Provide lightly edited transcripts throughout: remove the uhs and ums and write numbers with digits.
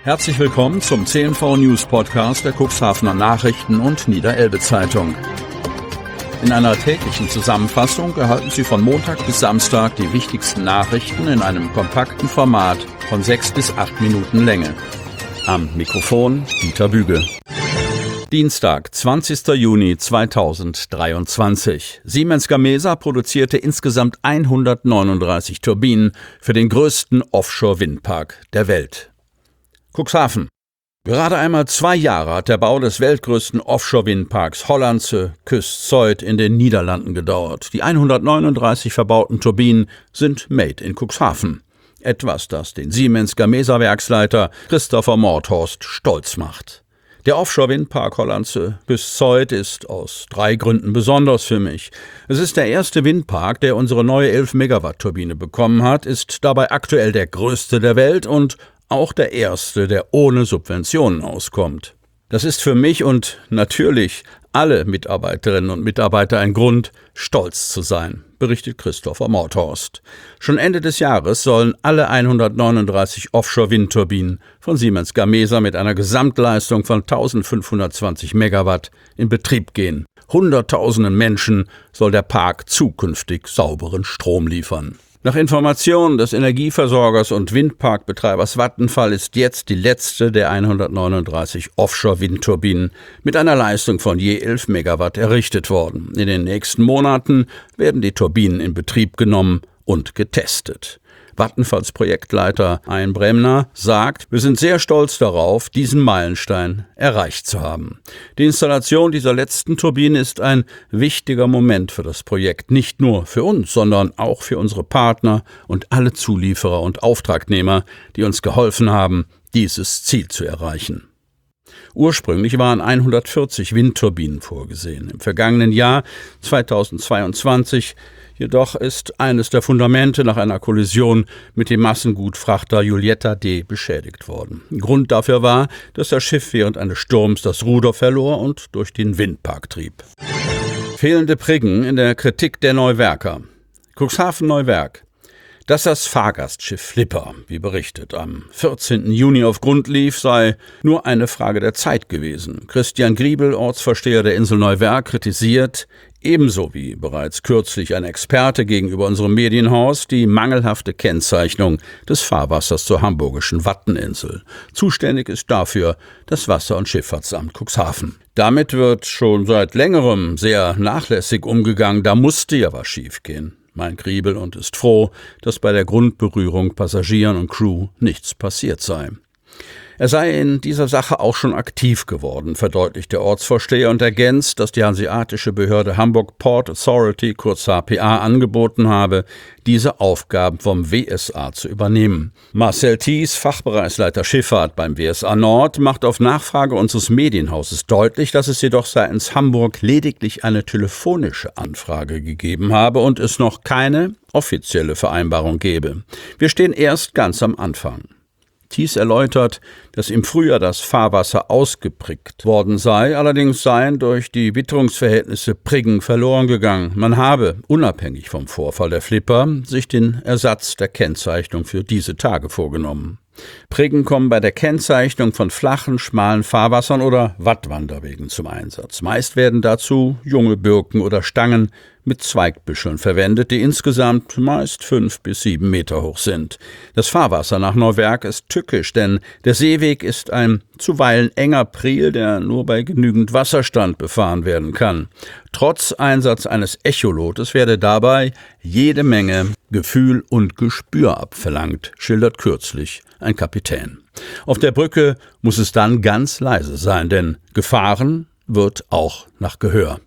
Herzlich willkommen zum CNV News Podcast der Cuxhavener Nachrichten und Niederelbe Zeitung. In einer täglichen Zusammenfassung erhalten Sie von Montag bis Samstag die wichtigsten Nachrichten in einem kompakten Format von 6 bis 8 Minuten Länge. Am Mikrofon Dieter Büge. Dienstag, 20. Juni 2023. Siemens Gamesa produzierte insgesamt 139 Turbinen für den größten Offshore-Windpark der Welt. Cuxhaven. Gerade einmal 2 Jahre hat der Bau des weltgrößten Offshore-Windparks Hollandse Kust Zuid in den Niederlanden gedauert. Die 139 verbauten Turbinen sind made in Cuxhaven. Etwas, das den Siemens Gamesa-Werksleiter Christopher Mordhorst stolz macht. Der Offshore-Windpark Hollandse Kust Zuid ist aus 3 Gründen besonders für mich. Es ist der erste Windpark, der unsere neue 11-Megawatt-Turbine bekommen hat, ist dabei aktuell der größte der Welt und auch der erste, der ohne Subventionen auskommt. Das ist für mich und natürlich alle Mitarbeiterinnen und Mitarbeiter ein Grund, stolz zu sein, berichtet Christopher Mordhorst. Schon Ende des Jahres sollen alle 139 Offshore-Windturbinen von Siemens Gamesa mit einer Gesamtleistung von 1520 Megawatt in Betrieb gehen. Hunderttausenden Menschen soll der Park zukünftig sauberen Strom liefern. Nach Informationen des Energieversorgers und Windparkbetreibers Vattenfall ist jetzt die letzte der 139 Offshore-Windturbinen mit einer Leistung von je 11 Megawatt errichtet worden. In den nächsten Monaten werden die Turbinen in Betrieb genommen und getestet. Vattenfalls Projektleiter Ein Bremner sagt, wir sind sehr stolz darauf, diesen Meilenstein erreicht zu haben. Die Installation dieser letzten Turbine ist ein wichtiger Moment für das Projekt, nicht nur für uns, sondern auch für unsere Partner und alle Zulieferer und Auftragnehmer, die uns geholfen haben, dieses Ziel zu erreichen. Ursprünglich waren 140 Windturbinen vorgesehen. Im vergangenen Jahr, 2022, jedoch ist eines der Fundamente nach einer Kollision mit dem Massengutfrachter Julietta D. beschädigt worden. Grund dafür war, dass das Schiff während eines Sturms das Ruder verlor und durch den Windpark trieb. Fehlende Briggen in der Kritik der Neuwerker. Cuxhaven Neuwerk. Dass das Fahrgastschiff Flipper, wie berichtet, am 14. Juni auf Grund lief, sei nur eine Frage der Zeit gewesen. Christian Griebel, Ortsvorsteher der Insel Neuwerk, kritisiert, ebenso wie bereits kürzlich ein Experte gegenüber unserem Medienhaus, die mangelhafte Kennzeichnung des Fahrwassers zur hamburgischen Watteninsel. Zuständig ist dafür das Wasser- und Schifffahrtsamt Cuxhaven. Damit wird schon seit längerem sehr nachlässig umgegangen, da musste ja was schiefgehen, meint Griebel und ist froh, dass bei der Grundberührung Passagieren und Crew nichts passiert sei. Er sei in dieser Sache auch schon aktiv geworden, verdeutlicht der Ortsvorsteher und ergänzt, dass die hanseatische Behörde Hamburg Port Authority, kurz HPA, angeboten habe, diese Aufgaben vom WSA zu übernehmen. Marcel Thies, Fachbereichsleiter Schifffahrt beim WSA Nord, macht auf Nachfrage unseres Medienhauses deutlich, dass es jedoch seitens Hamburg lediglich eine telefonische Anfrage gegeben habe und es noch keine offizielle Vereinbarung gebe. Wir stehen erst ganz am Anfang. Thies erläutert, dass im Frühjahr das Fahrwasser ausgeprickt worden sei, allerdings seien durch die Witterungsverhältnisse Briggen verloren gegangen. Man habe, unabhängig vom Vorfall der Flipper, sich den Ersatz der Kennzeichnung für diese Tage vorgenommen. Briggen kommen bei der Kennzeichnung von flachen, schmalen Fahrwassern oder Wattwanderwegen zum Einsatz. Meist werden dazu junge Birken oder Stangen mit Zweigbüscheln verwendet, die insgesamt meist 5 bis 7 Meter hoch sind. Das Fahrwasser nach Neuwerk ist tückisch, denn der Seeweg ist ein zuweilen enger Priel, der nur bei genügend Wasserstand befahren werden kann. Trotz Einsatz eines Echolotes werde dabei jede Menge Gefühl und Gespür abverlangt, schildert kürzlich ein Kapitän. Auf der Brücke muss es dann ganz leise sein, denn gefahren wird auch nach Gehör.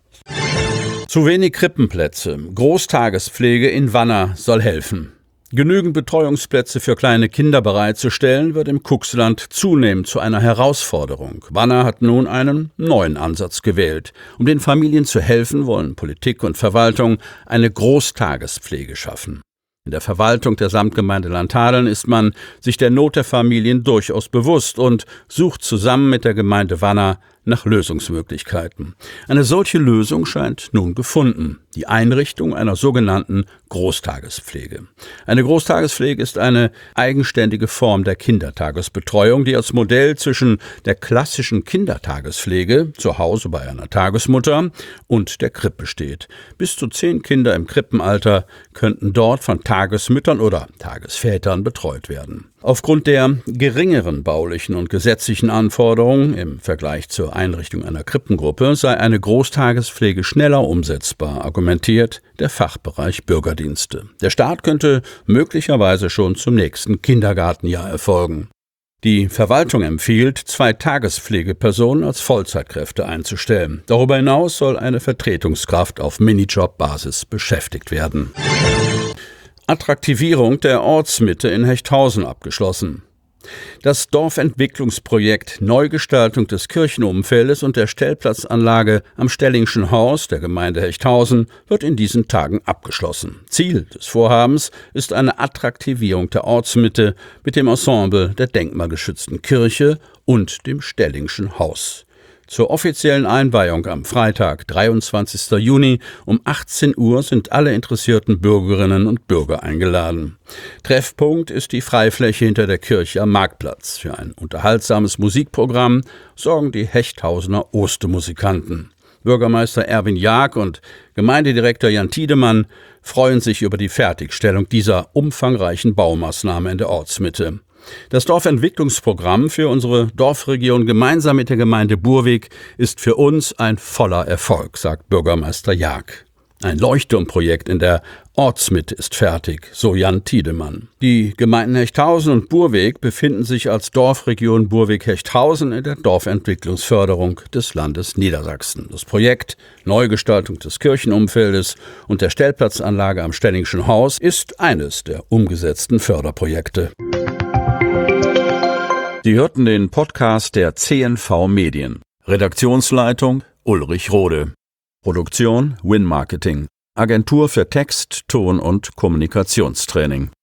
Zu wenig Krippenplätze. Großtagespflege in Wanner soll helfen. Genügend Betreuungsplätze für kleine Kinder bereitzustellen, wird im Cuxland zunehmend zu einer Herausforderung. Wanner hat nun einen neuen Ansatz gewählt. Um den Familien zu helfen, wollen Politik und Verwaltung eine Großtagespflege schaffen. In der Verwaltung der Samtgemeinde Lanthadeln ist man sich der Not der Familien durchaus bewusst und sucht zusammen mit der Gemeinde Wanner nach Lösungsmöglichkeiten. Eine solche Lösung scheint nun gefunden: die Einrichtung einer sogenannten Großtagespflege. Eine Großtagespflege ist eine eigenständige Form der Kindertagesbetreuung, die als Modell zwischen der klassischen Kindertagespflege zu Hause bei einer Tagesmutter und der Krippe steht. Bis zu 10 Kinder im Krippenalter könnten dort von Tagesmüttern oder Tagesvätern betreut werden. Aufgrund der geringeren baulichen und gesetzlichen Anforderungen im Vergleich zur Einrichtung einer Krippengruppe sei eine Großtagespflege schneller umsetzbar, argumentiert der Fachbereich Bürgerdienste. Der Start könnte möglicherweise schon zum nächsten Kindergartenjahr erfolgen. Die Verwaltung empfiehlt, 2 Tagespflegepersonen als Vollzeitkräfte einzustellen. Darüber hinaus soll eine Vertretungskraft auf Minijob-Basis beschäftigt werden. Attraktivierung der Ortsmitte in Hechthausen abgeschlossen. Das Dorfentwicklungsprojekt Neugestaltung des Kirchenumfeldes und der Stellplatzanlage am Stellingschen Haus der Gemeinde Hechthausen wird in diesen Tagen abgeschlossen. Ziel des Vorhabens ist eine Attraktivierung der Ortsmitte mit dem Ensemble der denkmalgeschützten Kirche und dem Stellingschen Haus. Zur offiziellen Einweihung am Freitag, 23. Juni um 18 Uhr sind alle interessierten Bürgerinnen und Bürger eingeladen. Treffpunkt ist die Freifläche hinter der Kirche am Marktplatz. Für ein unterhaltsames Musikprogramm sorgen die Hechthausener Ostermusikanten. Bürgermeister Erwin Jag und Gemeindedirektor Jan Tiedemann freuen sich über die Fertigstellung dieser umfangreichen Baumaßnahme in der Ortsmitte. Das Dorfentwicklungsprogramm für unsere Dorfregion gemeinsam mit der Gemeinde Burweg ist für uns ein voller Erfolg, sagt Bürgermeister Jag. Ein Leuchtturmprojekt in der Ortsmitte ist fertig, so Jan Tiedemann. Die Gemeinden Hechthausen und Burweg befinden sich als Dorfregion Burweg-Hechthausen in der Dorfentwicklungsförderung des Landes Niedersachsen. Das Projekt Neugestaltung des Kirchenumfeldes und der Stellplatzanlage am Stellingschen Haus ist eines der umgesetzten Förderprojekte. Sie hörten den Podcast der CNV Medien. Redaktionsleitung Ulrich Rode. Produktion Win Marketing. Agentur für Text, Ton und Kommunikationstraining.